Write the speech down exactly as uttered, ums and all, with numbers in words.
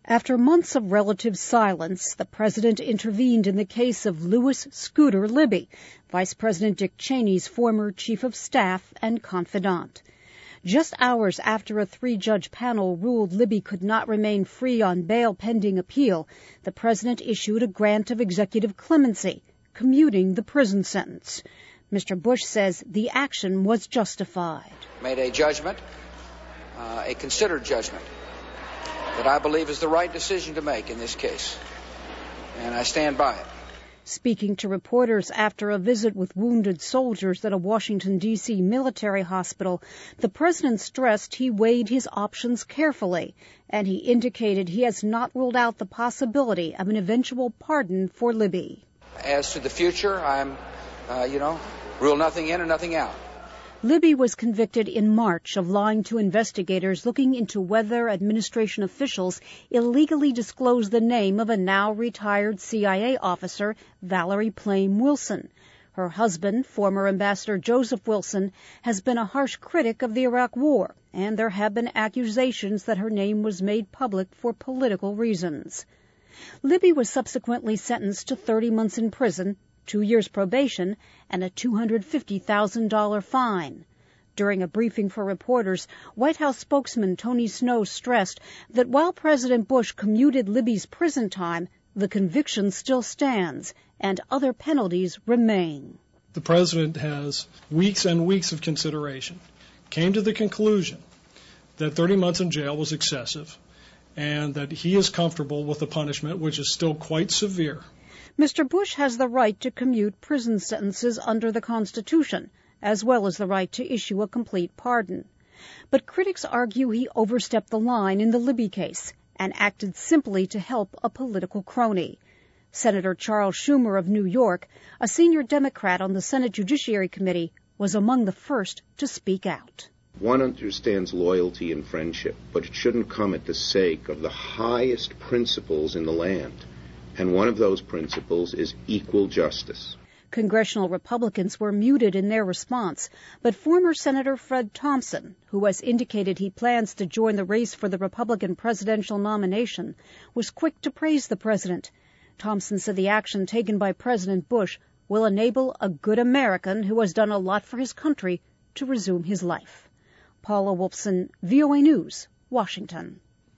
After months of relative silence, the president intervened in the case of Louis Scooter Libby, Vice President Dick Cheney's former chief of staff and confidant. Just hours after a three-judge panel ruled Libby could not remain free on bail pending appeal, the president issued a grant of executive clemency, commuting the prison sentence. Mister Bush says the action was justified. Made a judgment, uh, a considered judgment, that I believe is the right decision to make in this case, and I stand by it. Speaking to reporters after a visit with wounded soldiers at a Washington, D C military hospital, the president stressed he weighed his options carefully, and he indicated he has not ruled out the possibility of an eventual pardon for Libby. As to the future, I'm, uh, you know, rule nothing in and nothing out. Libby was convicted in March of lying to investigators looking into whether administration officials illegally disclosed the name of a now-retired C I A officer, Valerie Plame Wilson. Her husband, former Ambassador Joseph Wilson, has been a harsh critic of the Iraq War, and there have been accusations that her name was made public for political reasons. Libby was subsequently sentenced to thirty months in prison, two years probation, and a two hundred fifty thousand dollars fine. During a briefing for reporters, White House spokesman Tony Snow stressed that while President Bush commuted Libby's prison time, the conviction still stands and other penalties remain. The president has weeks and weeks of consideration, came to the conclusion that thirty months in jail was excessive, and that he is comfortable with the punishment, which is still quite severe. Mister Bush has the right to commute prison sentences under the Constitution, as well as the right to issue a complete pardon. But critics argue he overstepped the line in the Libby case and acted simply to help a political crony. Senator Charles Schumer of New York, a senior Democrat on the Senate Judiciary Committee, was among the first to speak out. One understands loyalty and friendship, but it shouldn't come at the sake of the highest principles in the land. And one of those principles is equal justice. Congressional Republicans were muted in their response, but former Senator Fred Thompson, who has indicated he plans to join the race for the Republican presidential nomination, was quick to praise the president. Thompson said the action taken by President Bush will enable a good American who has done a lot for his country to resume his life. Paula Wolfson, V O A News, Washington.